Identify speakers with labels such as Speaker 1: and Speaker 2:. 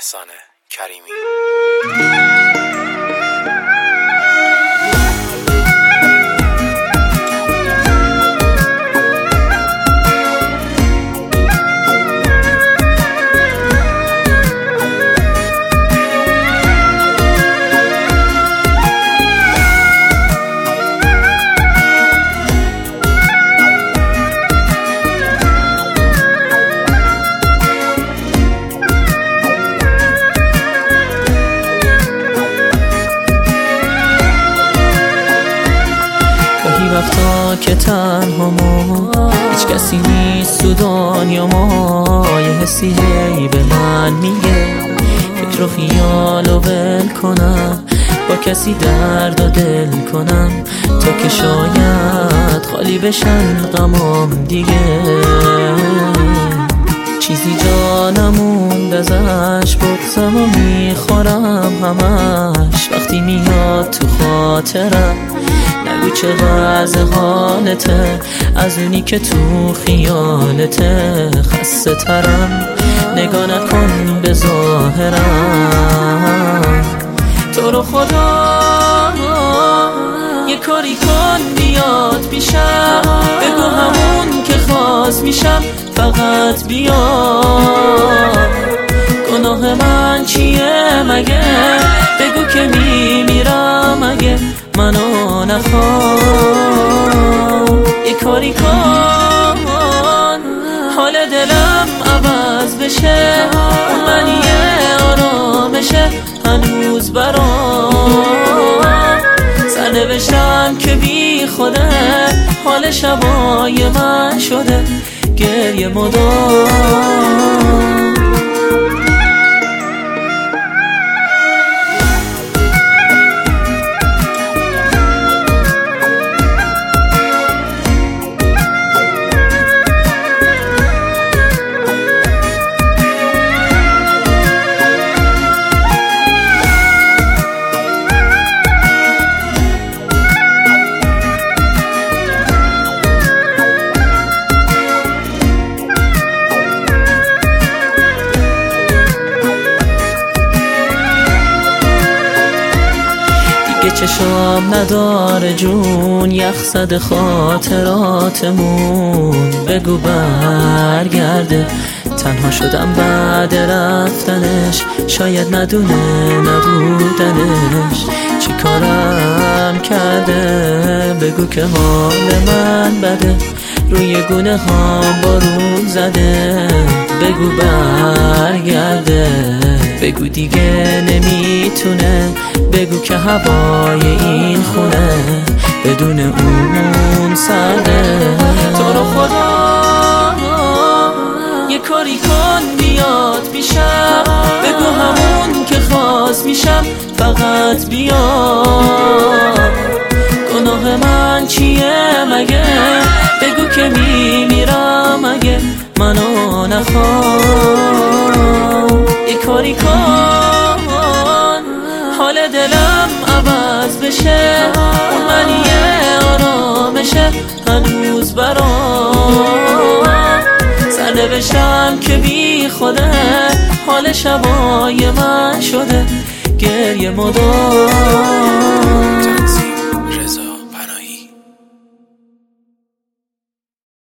Speaker 1: احسان کریمی.
Speaker 2: وقتا که تنها ما هیچ کسی نیست تو دنیا ما، یه حسی هی به من میگه فکر و خیال و ول کنم، با کسی درد و دل کنم تا که شاید خالی بشن غمام دیگه. چیزی جا نموند ازش، بغضم و میخورم همش وقتی میاد تو خاطرم. نگو چه وضع حالته از اونی که تو خیالته، خسته ترم نگاه نکن به ظاهرم. تو رو خدا یه کاری کن بیاد پیشم، بگو همون که خواست میشم فقط بیا. گناه من چیه مگه؟ بگو که میمیرم اگه منو نخوام. یه کاری کن حال دلم عوض بشه، اون منیه آرامشه هنوز برام. سرنوشتم که بی خوده، حال شبای من شده گریه مدام. چشام نداره جون، یخ زده خاطراتمون. بگو برگرده، تنها شدم بعد رفتنش، شاید ندونه نبودنش چی کارم کرده. بگو که حال من بده، روی گونه هام بارون زده. بگو برگرده، بگو دیگه نمیتونه. بگو که هوای این خونه بدون اون سرده. تو رو خدا یه کاری کن بیاد پیشم، بگو همون که خواست میشم فقط بیا. گناه من چیه مگه؟ بگو که میمیرم اگه منو نخوام. یه کاری کن حال دلم عوض بشه، اون منیه آرامشه هنوز برام. سرنوشتم که بی خوده، حال شبای من شده گریه مدام.